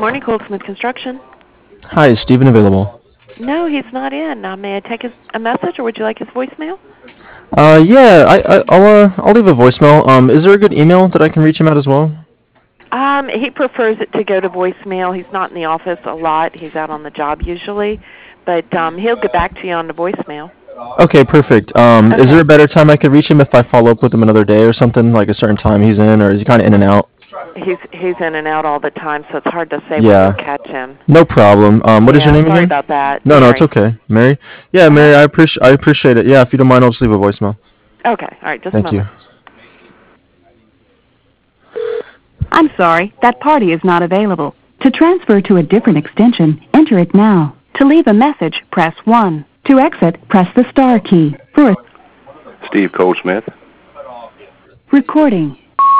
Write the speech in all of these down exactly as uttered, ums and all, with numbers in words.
morning, Cold Smith Construction. Hi, is Steven available? No, he's not in. Uh, may I take his, a message, or would you like his voicemail? Uh, yeah, I, I I'll uh, I'll leave a voicemail. Um, is there a good email that I can reach him at as well? Um, he prefers it to go to voicemail. He's not in the office a lot. He's out on the job usually, but um, he'll get back to you on the voicemail. Okay, perfect. Um, is there Okay. a better time I could reach him if I follow up with him another day or something, like a certain time he's in, or is he kind of in and out? He's he's in and out all the time, so it's hard to say when you'll Yeah, catch him. no problem. Um, what is your Yeah, name sorry again? about that, No, no, it's Mary. okay. Mary? Yeah, Uh huh. Mary, I appreciate I appreciate it. Yeah, if you don't mind, I'll just leave a voicemail. Okay. All right. Just a Thank you. moment. I'm sorry, that party is not available. To transfer to a different extension, enter it now. To leave a message, press one. To exit, press the star key. For Steve Goldsmith. recording.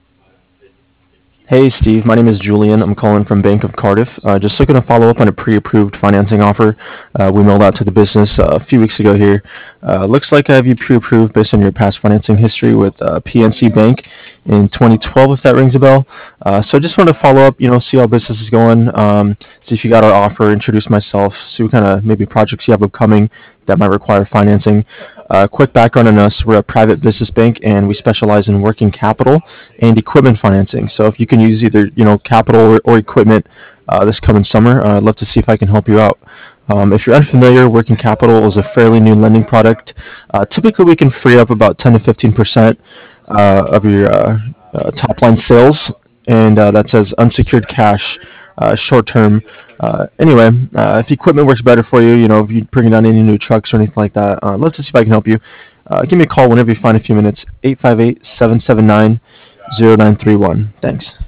Hey Steve, my name is Julian. I'm calling from Bank of Cardiff. Uh, just looking to follow up on a pre-approved financing offer uh, we mailed out to the business uh, a few weeks ago here. Uh, looks like I have you pre-approved based on your past financing history with uh, P N C Bank in twenty twelve, if that rings a bell. Uh, so just want to follow up, you know, see how business is going, um, see if you got our offer, introduce myself, see what kind of maybe projects you have upcoming that might require financing. Uh, quick background on us, we're a private business bank and we specialize in working capital and equipment financing. So if you can use either, you know, capital or, or equipment uh, this coming summer, uh, I'd love to see if I can help you out. Um, if you're unfamiliar, working capital is a fairly new lending product. Uh, typically, we can free up about ten to fifteen percent uh, of your uh, uh, top line sales, and uh, that's as unsecured cash, uh, short term. Uh, anyway, uh, if equipment works better for you, you know, if you're bringing down any new trucks or anything like that, uh, let's see if I can help you. Uh, give me a call whenever you find a few minutes, eight five eight, seven seven nine, zero nine three one. Thanks.